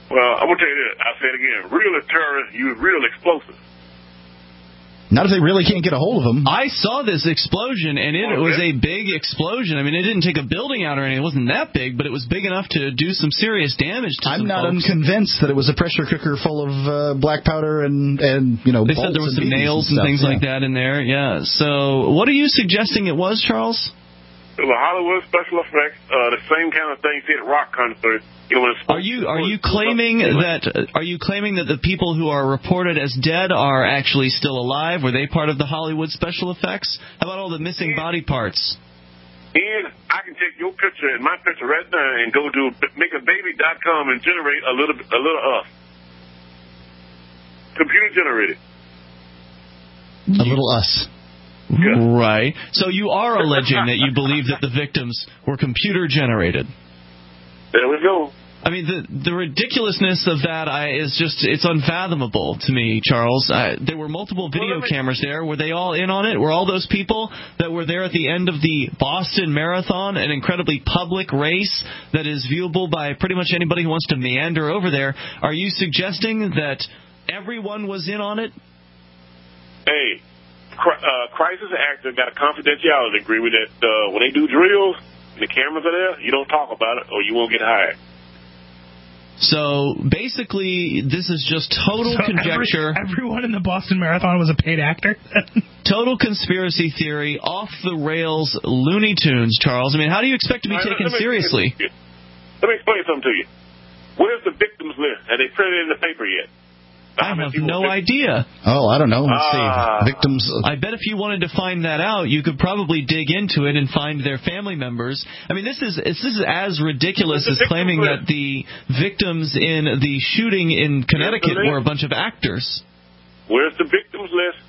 Well, I'm going to tell you this. I'll say it again. Real terrorists use real explosives. Not if they really can't get a hold of them. I saw this explosion, and it, it was a big explosion. I mean, it didn't take a building out or anything. It wasn't that big, but it was big enough to do some serious damage to I'm some not folks. unconvinced that it was a pressure cooker full of uh, black powder and, and you know, They said there was some nails and, and things yeah. like that in there, yeah. So what are you suggesting it was, Charles? It was a Hollywood special effects, uh, the same kind of thing you see at rock concerts. You know, Are you are you claiming that are you claiming that the people who are reported as dead are actually still alive? Were they part of the Hollywood special effects? How about all the missing body parts? And I can take your picture and my picture right now and go to make a baby dot com and generate a little a little us. Computer generated. A little us. Yeah. Right. So you are alleging that you believe that the victims were computer generated. There we go. I mean, the the ridiculousness of that I, is just, it's unfathomable to me, Charles. I, there were multiple video cameras there. Were they all in on it? Were all those people that were there at the end of the Boston Marathon, an incredibly public race that is viewable by pretty much anybody who wants to meander over there, are you suggesting that everyone was in on it? Hey, uh, crisis actor got a confidentiality agreement that uh, when they do drills and the cameras are there, you don't talk about it or you won't get hired. So basically, this is just total so conjecture. Every, everyone in the Boston Marathon was a paid actor? Total conspiracy theory, off the rails, Looney Tunes, Charles. I mean, how do you expect to be Right, taken let me, seriously? Let me explain something to you. Where's the victims list? Have they printed it in the paper yet? I have no idea. Oh, I don't know. Let's Ah. see. Victims. I bet if you wanted to find that out, you could probably dig into it and find their family members. I mean, this is this is as ridiculous as claiming that the victims in the shooting in Connecticut were a bunch of actors. Where's the victims list?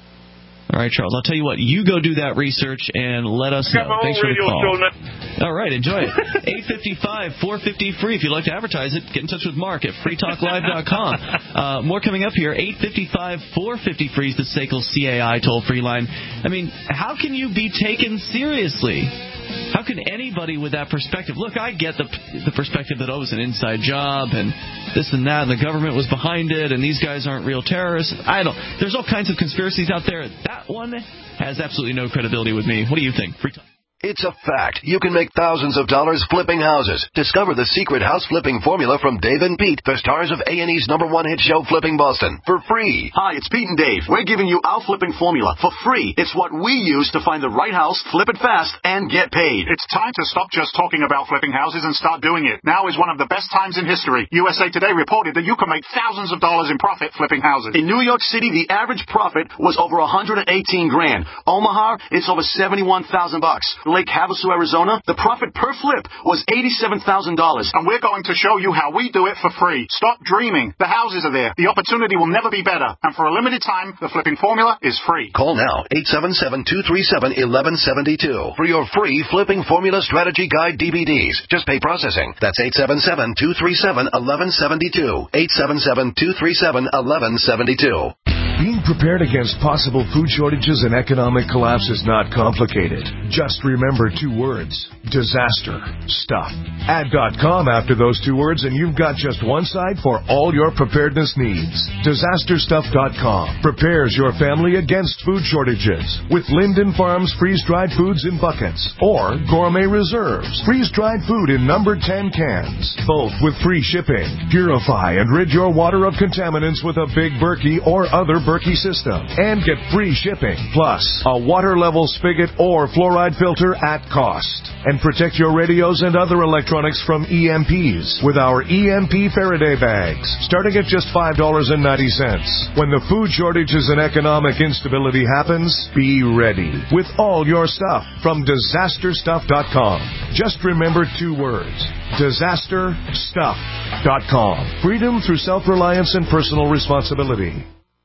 All right, Charles, I'll tell you what. You go do that research and let us know. Thanks for the call. All right, enjoy it. eight five five, four five zero, free. If you'd like to advertise it, get in touch with Mark at free talk live dot com. Uh, more coming up here. eight five five, four five zero, free is the S A C L C A I toll-free line. I mean, how can you be taken seriously? How can anybody with that perspective... Look, I get the the perspective that, oh, it was an inside job and this and that, and the government was behind it, and these guys aren't real terrorists. I don't... There's all kinds of conspiracies out there. That one has absolutely no credibility with me. What do you think? Free talk. It's a fact. You can make thousands of dollars flipping houses. Discover the secret house flipping formula from Dave and Pete, the stars of A and E's number one hit show, Flipping Boston, for free. Hi, it's Pete and Dave. We're giving you our flipping formula for free. It's what we use to find the right house, flip it fast, and get paid. It's time to stop just talking about flipping houses and start doing it. Now is one of the best times in history. U S A Today reported that you can make thousands of dollars in profit flipping houses. In New York City, the average profit was over one hundred eighteen grand. Omaha, it's over seventy-one thousand bucks. Lake Havasu, Arizona, the profit per flip was eighty-seven thousand dollars. And we're going to show you how we do it for free. Stop dreaming. The houses are there. The opportunity will never be better. And for a limited time, the flipping formula is free. Call now, eight seven seven, two three seven, one one seven two for your free Flipping Formula Strategy Guide D V Ds. Just pay processing. That's eight seven seven, two three seven, one one seven two. eight seven seven, two three seven, one one seven two. Being prepared against possible food shortages and economic collapse is not complicated. Just remember two words: disaster stuff. Add .com after those two words and you've got just one site for all your preparedness needs. disaster stuff dot com prepares your family against food shortages with Linden Farms freeze-dried foods in buckets or Gourmet Reserves freeze-dried food in number ten cans, both with free shipping. Purify and rid your water of contaminants with a Big Berkey or other Berkey system and get free shipping, plus a water level spigot or fluoride filter at cost. And protect your radios and other electronics from E M Ps with our E M P Faraday bags, starting at just five dollars and ninety cents. When the food shortages and economic instability happens, be ready with all your stuff from disaster stuff dot com. Just remember two words: disaster stuff dot com. Freedom through self-reliance and personal responsibility.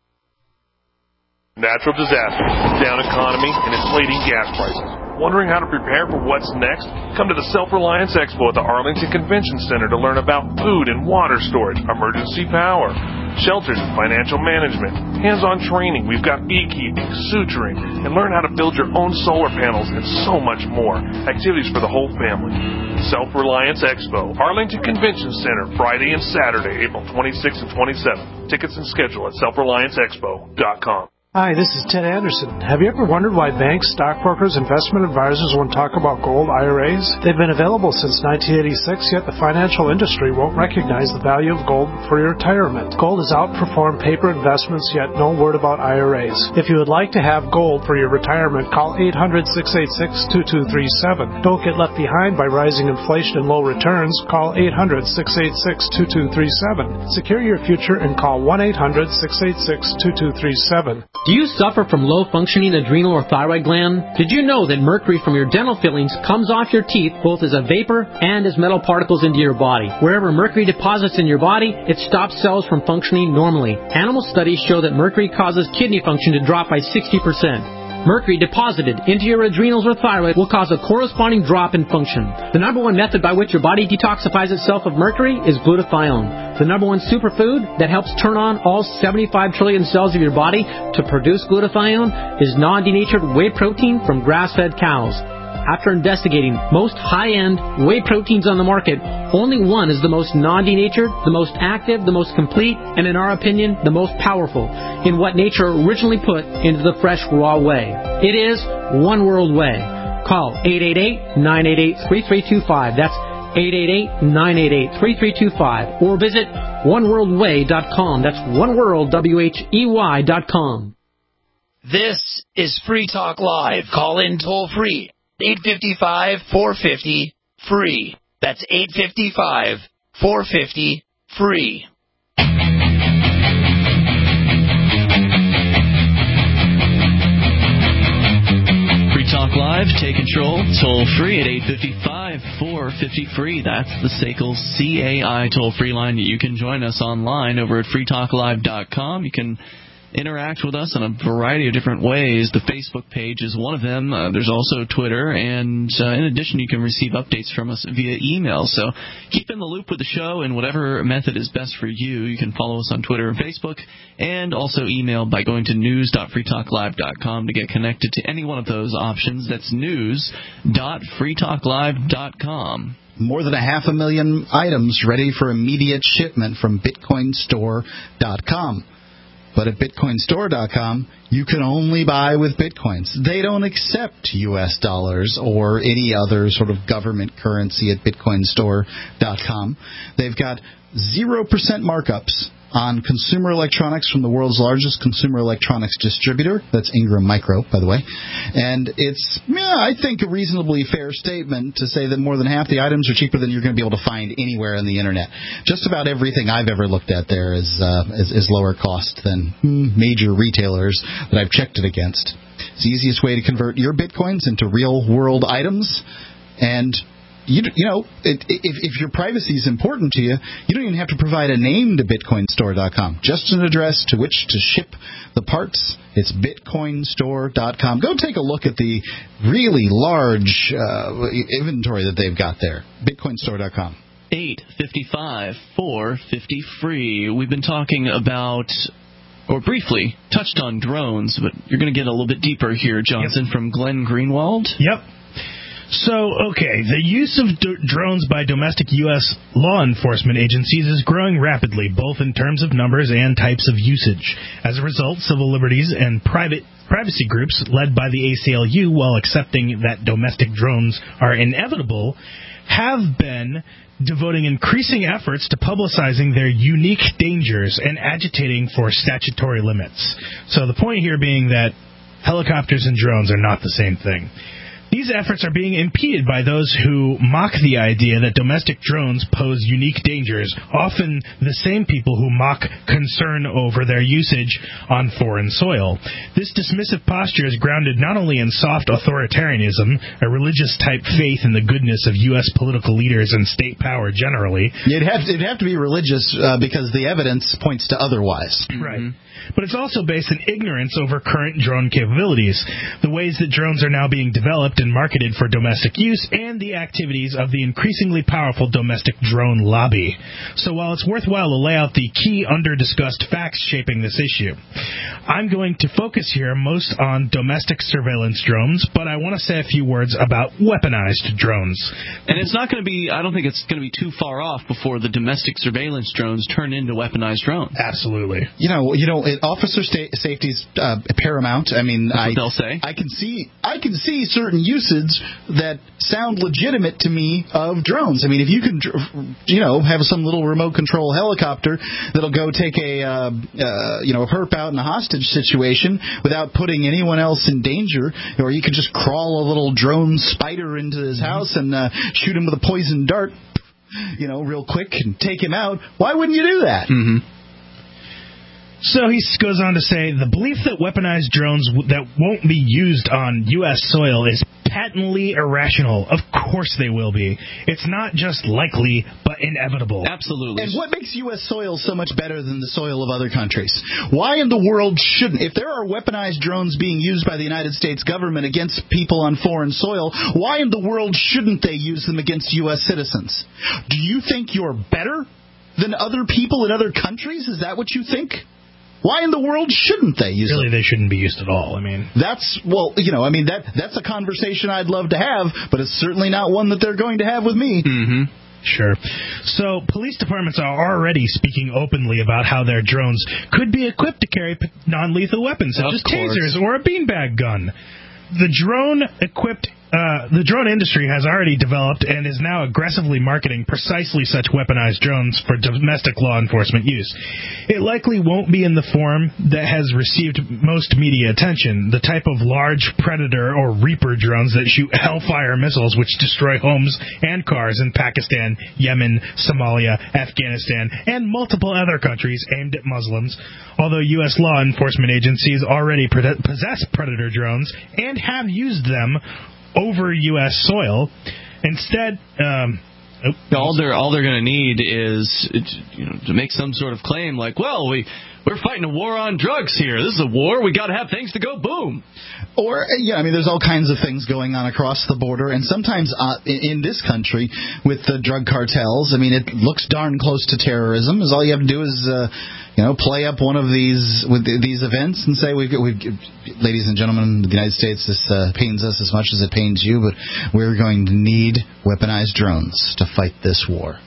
Natural disasters, down economy, and inflating gas prices. Wondering how to prepare for what's next? Come to the Self-Reliance Expo at the Arlington Convention Center to learn about food and water storage, emergency power, shelters and financial management, hands-on training. We've got beekeeping, suturing, and learn how to build your own solar panels and so much more. Activities for the whole family. Self-Reliance Expo, Arlington Convention Center, Friday and Saturday, April twenty-sixth and twenty-seventh. Tickets and schedule at self reliance expo dot com. Hi, this is Ted Anderson. Have you ever wondered why banks, stockbrokers, investment advisors won't talk about gold I R As? They've been available since nineteen eighty-six, yet the financial industry won't recognize the value of gold for your retirement. Gold has outperformed paper investments, yet no word about I R As. If you would like to have gold for your retirement, call eight hundred, six eight six, two two three seven. Don't get left behind by rising inflation and low returns. Call eight hundred, six eight six, two two three seven. Secure your future and call one eight hundred, six eight six, two two three seven. Do you suffer from low-functioning adrenal or thyroid gland? Did you know that mercury from your dental fillings comes off your teeth both as a vapor and as metal particles into your body? Wherever mercury deposits in your body, it stops cells from functioning normally. Animal studies show that mercury causes kidney function to drop by sixty percent. Mercury deposited into your adrenals or thyroid will cause a corresponding drop in function. The number one method by which your body detoxifies itself of mercury is glutathione. The number one superfood that helps turn on all seventy-five trillion cells of your body to produce glutathione is non-denatured whey protein from grass-fed cows. After investigating most high-end whey proteins on the market, only one is the most non-denatured, the most active, the most complete, and in our opinion, the most powerful in what nature originally put into the fresh raw whey. It is One World Whey. Call eight eight eight, nine eight eight, three three two five. That's eight eight eight, nine eight eight, three three two five. Or visit one world way dot com. That's oneworld, W H E Y dot com. This is Free Talk Live. Call in toll free. eight five five, four five zero, free. That's eight five five, four five zero, free. Free Talk Live, take control, toll free at eight five five, four five zero, free. That's the S A C L C A I toll free line. You can join us online over at free talk live dot com. You can interact with us in a variety of different ways. The Facebook page is one of them. Uh, there's also Twitter, and uh, in addition, you can receive updates from us via email. So keep in the loop with the show in whatever method is best for you. You can follow us on Twitter and Facebook, and also email by going to news dot free talk live dot com to get connected to any one of those options. That's news dot free talk live dot com. More than a half a million items ready for immediate shipment from bitcoin store dot com. But at bitcoin store dot com, you can only buy with bitcoins. They don't accept U S dollars or any other sort of government currency at bitcoin store dot com. They've got zero percent markups on consumer electronics from the world's largest consumer electronics distributor. That's Ingram Micro, by the way. And it's, yeah, I think, a reasonably fair statement to say that more than half the items are cheaper than you're going to be able to find anywhere on the Internet. Just about everything I've ever looked at there is, uh, is, is lower cost than major retailers that I've checked it against. It's the easiest way to convert your bitcoins into real-world items. And You, you know, it, if, if your privacy is important to you, you don't even have to provide a name to bitcoin store dot com. Just an address to which to ship the parts. It's bitcoin store dot com. Go take a look at the really large uh, inventory that they've got there. bitcoin store dot com. eight five five, four five zero, free. We've been talking about, or briefly touched on drones, but you're going to get a little bit deeper here, Johnson, yep. from Glenn Greenwald. Yep. So, okay, the use of d- drones by domestic U S law enforcement agencies is growing rapidly, both in terms of numbers and types of usage. As a result, civil liberties and private privacy groups led by the A C L U, while accepting that domestic drones are inevitable, have been devoting increasing efforts to publicizing their unique dangers and agitating for statutory limits. So the point here being that helicopters and drones are not the same thing. These efforts are being impeded by those who mock the idea that domestic drones pose unique dangers, often the same people who mock concern over their usage on foreign soil. This dismissive posture is grounded not only in soft authoritarianism, a religious-type faith in the goodness of U S political leaders and state power generally. It'd have to, it'd have to be religious uh, because the evidence points to otherwise. Right. Mm-hmm. But it's also based in ignorance over current drone capabilities, the ways that drones are now being developed and marketed for domestic use, and the activities of the increasingly powerful domestic drone lobby. So while it's worthwhile to lay out the key under-discussed facts shaping this issue, I'm going to focus here most on domestic surveillance drones, but I want to say a few words about weaponized drones. And it's not going to be, I don't think it's going to be too far off before the domestic surveillance drones turn into weaponized drones. Absolutely. You know, you know, it, officer sta- safety is uh, paramount. I mean, That's I, what they'll say. I can see, I can see certain uses that sound legitimate to me of drones. I mean, if you can, you know, have some little remote control helicopter that'll go take a, uh, uh, you know, a perp out in a hostage situation without putting anyone else in danger, or you could just crawl a little drone spider into his house and uh, shoot him with a poison dart, you know, real quick and take him out. Why wouldn't you do that? Mm-hmm. So he goes on to say, the belief that weaponized drones w- that won't be used on U S soil is patently irrational. Of course they will be. It's not just likely, but inevitable. Absolutely. And what makes U S soil so much better than the soil of other countries? Why in the world shouldn't, if there are weaponized drones being used by the United States government against people on foreign soil, why in the world shouldn't they use them against U S citizens? Do you think you're better than other people in other countries? Is that what you think? Why in the world shouldn't they use Really, them? they shouldn't be used at all. I mean, That's, well, you know, I mean, that that's a conversation I'd love to have, but it's certainly not one that they're going to have with me. Mm-hmm. Sure. So, police departments are already speaking openly about how their drones could be equipped to carry p- non-lethal weapons, such Of as course. tasers or a beanbag gun. The drone-equipped Uh, the drone industry has already developed and is now aggressively marketing precisely such weaponized drones for domestic law enforcement use. It likely won't be in the form that has received most media attention, the type of large Predator or Reaper drones that shoot Hellfire missiles which destroy homes and cars in Pakistan, Yemen, Somalia, Afghanistan, and multiple other countries aimed at Muslims, although U S law enforcement agencies already pre- possess Predator drones and have used them over U S soil. Instead, um, oh, all they're all they're going to need is, you know, to make some sort of claim like, well, we we're fighting a war on drugs here. This is a war. We got to have things to go boom. Or, yeah, I mean, there's all kinds of things going on across the border, and sometimes uh, in this country with the drug cartels, I mean, it looks darn close to terrorism. Is all you have to do is, uh, you know, play up one of these with these events and say, we've, we've, ladies and gentlemen, the United States, this uh, pains us as much as it pains you, but we're going to need weaponized drones to fight this war.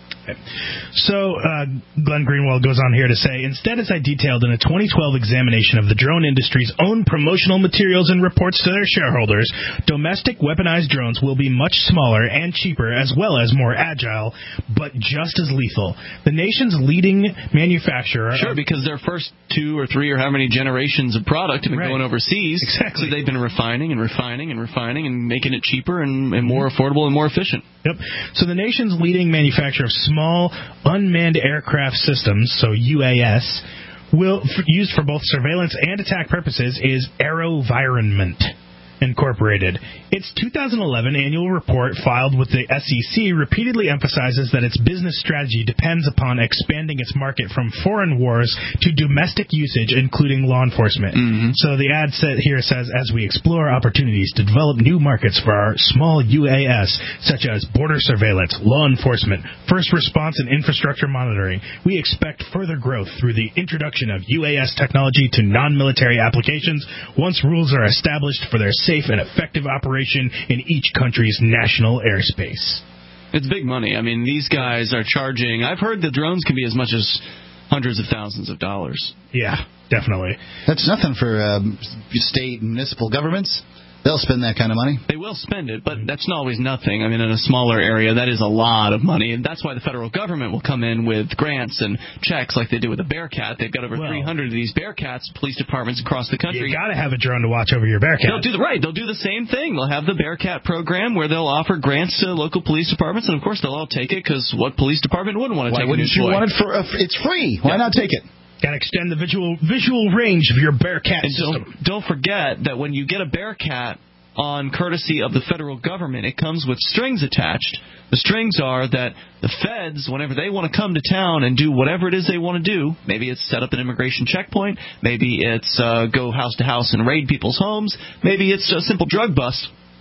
So, uh, Glenn Greenwald goes on here to say, instead, as I detailed in a twenty twelve examination of the drone industry's own promotional materials and reports to their shareholders, domestic weaponized drones will be much smaller and cheaper, as well as more agile, but just as lethal. The nation's leading manufacturer... Sure, because their first two or three or how many generations of product have been Right. going overseas. Exactly. So they've been refining and refining and refining and making it cheaper and, and more affordable and more efficient. Yep. So the nation's leading manufacturer of small unmanned aircraft systems, so U A S, will f- used for both surveillance and attack purposes is AeroVironment Incorporated. Its two thousand eleven annual report filed with the S E C repeatedly emphasizes that its business strategy depends upon expanding its market from foreign wars to domestic usage, including law enforcement. Mm-hmm. So the ad set here says, as we explore opportunities to develop new markets for our small U A S, such as border surveillance, law enforcement, first response, and infrastructure monitoring, we expect further growth through the introduction of U A S technology to non-military applications once rules are established for their safe and effective operation in each country's national airspace. It's big money. I mean, these guys are charging... I've heard the drones can be as much as hundreds of thousands of dollars. Yeah, definitely. That's nothing for um, state and municipal governments. They'll spend that kind of money. They will spend it, but that's not always nothing. I mean, in a smaller area, that is a lot of money, and that's why the federal government will come in with grants and checks like they do with the Bearcat. They've got over Well, three hundred of these Bearcats, police departments across the country. You got to have a drone to watch over your Bearcat. They'll do the right. They'll do the same thing. They'll have the Bearcat program where they'll offer grants to local police departments, and of course they'll all take it because what police department wouldn't want to Why take wouldn't a new you toy? want it for? Uh, it's free. Why Yeah. not take it? Got to extend the visual visual range of your Bearcat And system. don't, don't forget that when you get a Bearcat on courtesy of the federal government, it comes with strings attached. The strings are that the feds, whenever they want to come to town and do whatever it is they want to do, maybe it's set up an immigration checkpoint, maybe it's uh, go house to house and raid people's homes, maybe it's a simple drug bust,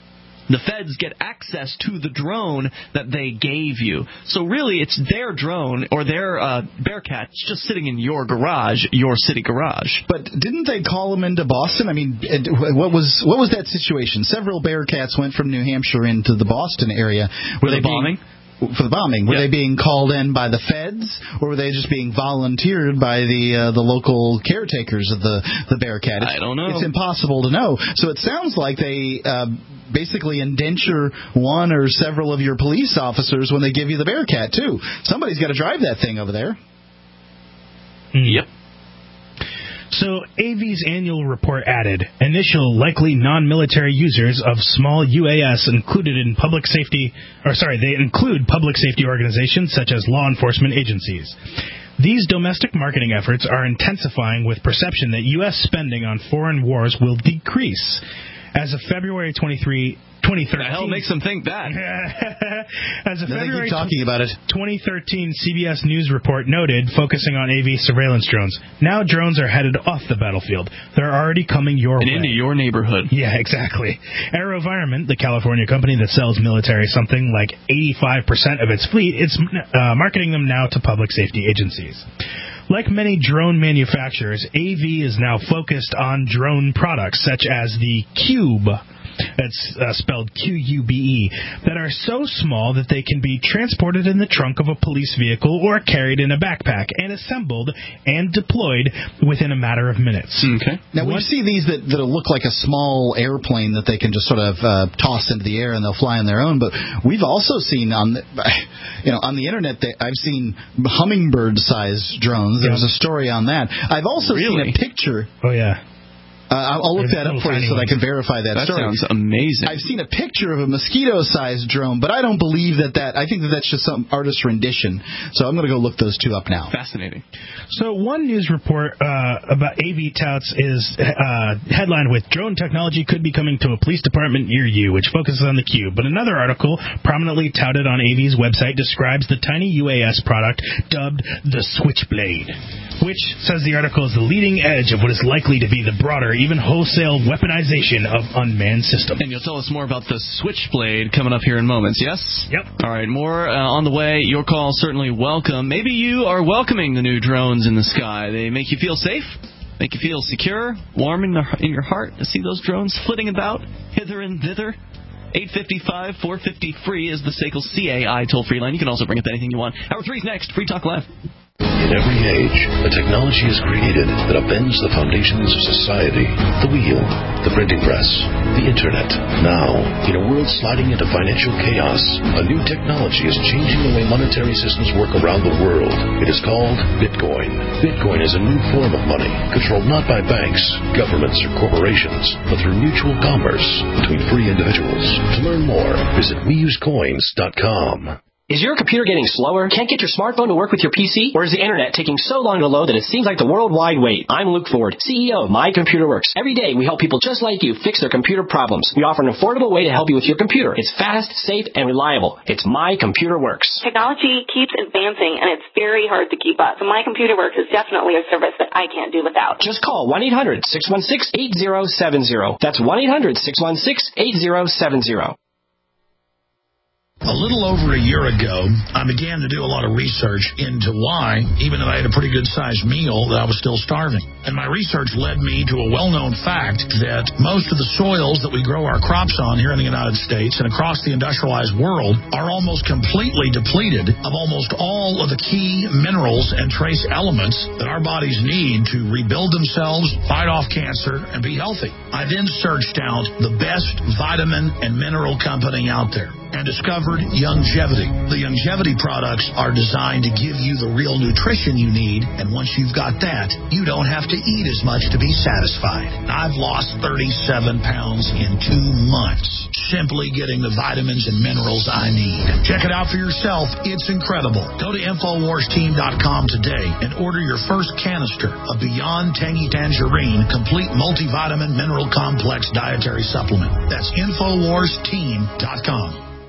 the feds get access to the drone that they gave you. So really, it's their drone or their uh, Bearcat just sitting in your garage, your city garage. But didn't they call them into Boston? I mean, what was what was that situation? Several Bearcats went from New Hampshire into the Boston area. Were For they the bombing? Being, for the bombing, were yep. they being called in by the feds, or were they just being volunteered by the uh, the local caretakers of the the Bearcat? It's, I don't know. It's impossible to know. So it sounds like they uh, basically indenture one or several of your police officers when they give you the Bearcat too. Somebody's got to drive that thing over there. Yep. So A V's annual report added, initial likely non-military users of small U A S included in public safety, or sorry, they include public safety organizations such as law enforcement agencies. These domestic marketing efforts are intensifying with perception that U S spending on foreign wars will decrease. As of February twenty-third, twenty thirteen. The hell makes them think that? As of Now February they keep talking about it. twenty thirteen C B S News report noted, focusing on A V surveillance drones. Now drones are headed off the battlefield. They're already coming your and way. into your neighborhood. Yeah, exactly. AeroVironment, the California company that sells military something like eighty-five percent of its fleet, it's uh, marketing them now to public safety agencies. Like many drone manufacturers, A V is now focused on drone products such as the Cube, that's uh, spelled Q U B E, that are so small that they can be transported in the trunk of a police vehicle or carried in a backpack and assembled and deployed within a matter of minutes. Okay. Now, we see these that, that'll look like a small airplane that they can just sort of uh, toss into the air and they'll fly on their own, but we've also seen on the, you know, on the internet that I've seen hummingbird-sized drones. There's a story on that. I've also really? seen a picture. Oh, yeah. Uh, I'll look There's that up for you so that I can verify that, that story. That sounds amazing. I've seen a picture of a mosquito-sized drone, but I don't believe that that... I think that that's just some artist rendition. So I'm going to go look those two up now. Fascinating. So one news report uh, about A V touts is uh, headlined with Drone technology could be coming to a police department near you, which focuses on the Cube. But another article prominently touted on A V's website describes the tiny U A S product dubbed the Switchblade, which, says the article, is the leading edge of what is likely to be the broader, even wholesale weaponization of unmanned systems. And you'll tell us more about the Switchblade coming up here in moments, yes? Yep. All right, more uh, on the way. Your call certainly welcome. Maybe you are welcoming the new drones in the sky. They make you feel safe, make you feel secure, warm in, the, in your heart to see those drones flitting about hither and thither. eight five five, four five zero, free is the S A C L C A I toll-free line. You can also bring up anything you want. Hour three's next. Free Talk Live. In every age, a technology is created that upends the foundations of society. The wheel, the printing press, the internet. Now, in a world sliding into financial chaos, a new technology is changing the way monetary systems work around the world. It is called Bitcoin. Bitcoin is a new form of money, controlled not by banks, governments, or corporations, but through mutual commerce between free individuals. To learn more, visit we use coins dot com. Is your computer getting slower? Can't get your smartphone to work with your P C? Or is the internet taking so long to load that it seems like the worldwide wait? I'm Luke Ford, C E O of My Computer Works. Every day we help people just like you fix their computer problems. We offer an affordable way to help you with your computer. It's fast, safe, and reliable. It's My Computer Works. Technology keeps advancing, and it's very hard to keep up. So My Computer Works is definitely a service that I can't do without. Just call one eight hundred, six one six, eight zero seven zero. That's one eight hundred, six one six, eight zero seven zero. A little over a year ago, I began to do a lot of research into why, even though I had a pretty good-sized meal, that I was still starving. And my research led me to a well-known fact that most of the soils that we grow our crops on here in the United States and across the industrialized world are almost completely depleted of almost all of the key minerals and trace elements that our bodies need to rebuild themselves, fight off cancer, and be healthy. I then searched out the best vitamin and mineral company out there and discovered Youngevity. The Youngevity products are designed to give you the real nutrition you need, and once you've got that, you don't have to eat as much to be satisfied. I've lost thirty-seven pounds in two months, simply getting the vitamins and minerals I need. Check it out for yourself. It's incredible. Go to Infowars Team dot com today and order your first canister of Beyond Tangy Tangerine Complete Multivitamin Mineral Complex Dietary Supplement. That's Infowars Team dot com.